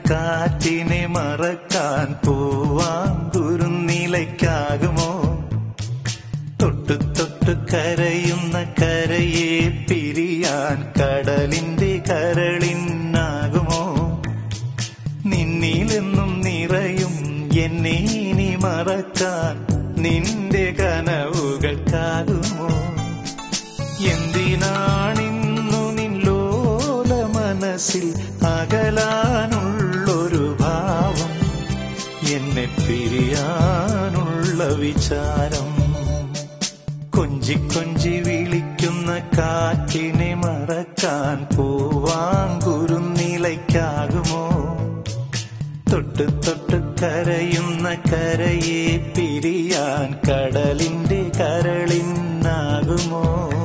കാറ്റിനെ മറക്കാൻ പൂവാങ്കുരുന്നിലയ്ക്കാകുമോ? തൊട്ടു തൊട്ടു കരയുന്ന കരയെ പിരിയാൻ കടലിന്റെ കരളിനാകുമോ? നിന്നിലെന്നും നിറയും എന്നെ ഇനി മറക്കാൻ നിന്റെ കനവുകൾക്കാകുമോ? എന്തിനാണിന്നു നിന്നോല മനസ്സിൽ അകലാനുള്ളൊരു ഭാവം, എന്നെ പിരിയാനുള്ള വിചാരം? കൊഞ്ചി കൊഞ്ചി വിളിക്കുന്ന കാറ്റിനെ മറക്കാൻ പൂവാങ്കുരുന്നിലയ്ക്കാകുമോ? തൊട്ടു തൊട്ടു കരയുന്ന കരയെ പിരിയാൻ കടലിന്റെ കരളിനാകുമോ?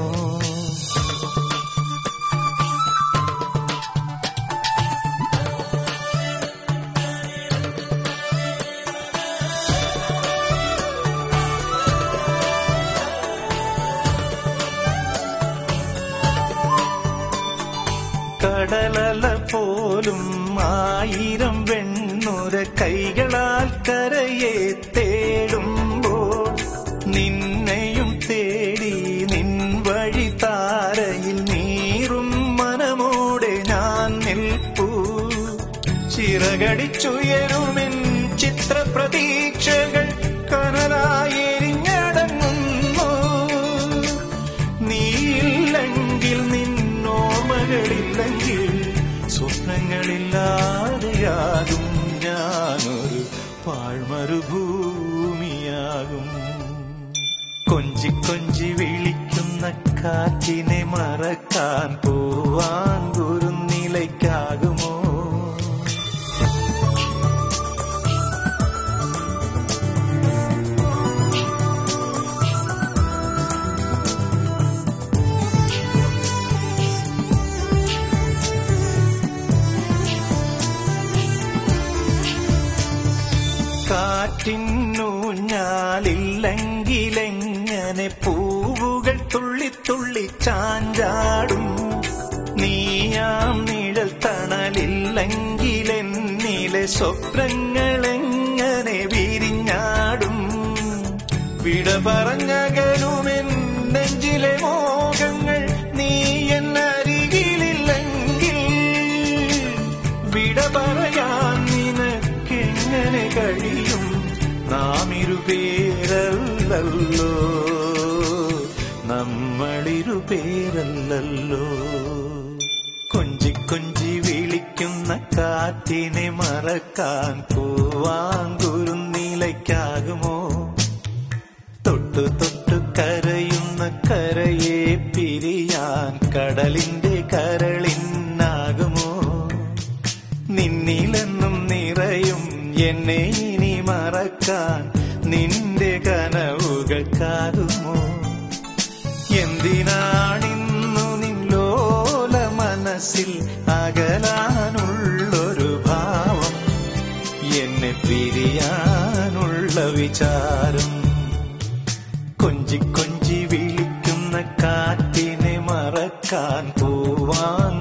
കടലല പോലും ആയിരം വെണ്ണുര കൈകളാൽ കരയെ തേടുമ്പോൾ നിന്നെയും തേടി നിൻ വഴി താരയിൽ നീറും മനമോടെ ഞാൻ നിൽപ്പൂ. ചിറകടിച്ചുയരുമെൻ ചിത്രപ്രതീക്ഷകൾ കനലായി എരിഞ്ഞടങ്ങുന്നു. നീയില്ലെങ്കിൽ നിന്നോർമ്മകളില്ലെങ്കിൽ സ്വപ്നങ്ങളില്ലാതെയാകും ഞാനൊരു പാഴ്മരുഭൂമിയാകും. കൊഞ്ചി കൊഞ്ചി വിളിക്കുന്ന കാറ്റിനെ മറക്കാൻ പൂവാങ്കുരുന്നിലയ്ക്കാകുമോ? കാറ്റിന്നൂഞ്ഞാലില്ലെങ്കിലെങ്ങനെ പൂവുകൾ തുള്ളിത്തുള്ളി ചാഞ്ചാടും? നീയാം നിഴൽ തണലില്ലെങ്കിലെന്നിലെ സ്വപ്നങ്ങളെങ്ങനെ വിരിഞ്ഞാടും? വിട പറഞ്ഞകലുമെൻ നെഞ്ചിലെ മോഹങ്ങൾ നീ എന്നരികിലില്ലെങ്കിൽ വിട പറയാൻ നിനക്കെങ്ങനെ കഴിയും? നാം ഇരുപേരല്ലോ, നമ്മളിരുപേരല്ലോ. കൊഞ്ചി കൊഞ്ചി വിളിക്കുന്ന കാറ്റിനെ മറക്കാൻ പൂവാങ്കുരുന്നിലയ്ക്കാകുമോ? തൊട്ടു തൊട്ടു കരയുന്ന കരയെ പിരിയാൻ കടലിന്റെ കരളിനാകുമോ? നിന്നിലെന്നും നിറയും എന്നെ ഇനി മറക്കാൻ നിന്റെ കനവുകൾക്കാകുമോ? എന്തിനാണിന്നു നിന്നോല മനസ്സിൽ അകലാനുള്ളൊരു ഭാവം, എന്നെ പിരിയാനുള്ള വിചാരം? കൊഞ്ചി കൊഞ്ചി വിളിക്കുന്ന കാറ്റിനെ മറക്കാൻ പൂവാൻ